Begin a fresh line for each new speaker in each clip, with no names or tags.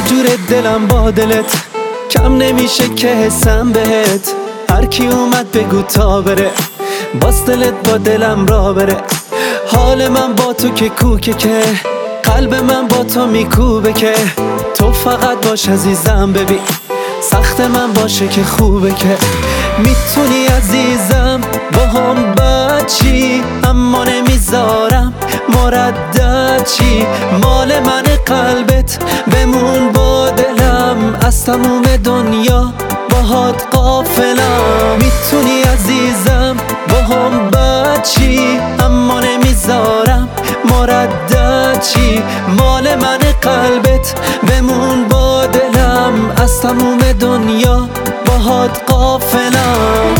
جور دلم با دلت کم نمیشه که حسم بهت. هر کی اومد بگو تا بره، باز دلت با دلم را بره. حال من با تو که کوکه که قلب من با تو میکوبه که تو فقط باش عزیزم. ببین سخت من باشه که خوبه که میتونی عزیزم با هم بچی، اما نمیذارم مردد چی. مال من قلبت بمون با دلم، از تموم دنیا باهات قافلم. میتونی عزیزم با هم بچی، اما نمیذارم مردد چی. مال من قلبت بمون با دلم، از تموم دنیا باهات قافلم.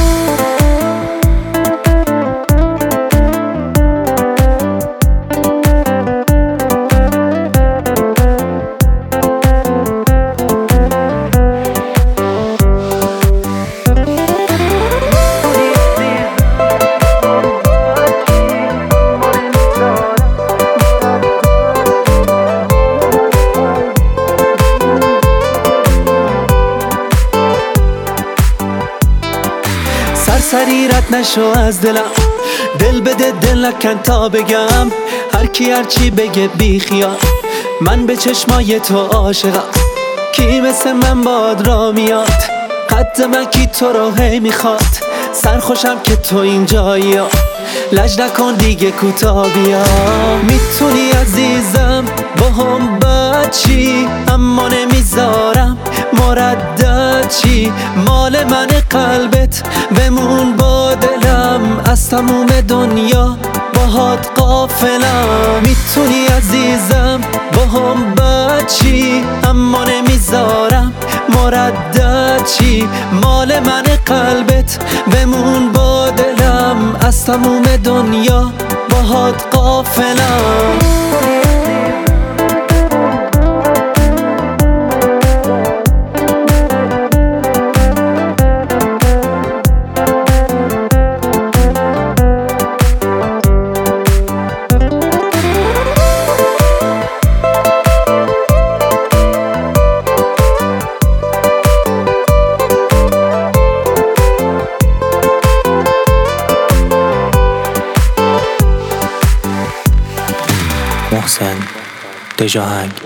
سرسری رد نشو از دلم، دل بده دل نکن تا بگم. هر کی هر چی بگه بی خیال، من به چشمای تو عاشقم. کی مثل من باد را میاد، قد من کی تو رو هی میخواد. سرخوشم که تو اینجایی، لج نکن دیگه کوتاه بیا. میتونی عزیزم با هم بچی، اما نمیذارم مردد چی. مال من قلبت بمون با دلم، از تموم دنیا باهات قافلم. میتونی عزیزم با هم بچی، اما نمیذارم مردد چی. مال من قلبت بمون با دلم، از تموم دنیا باهات قافلم.
محسن دژآهنگ.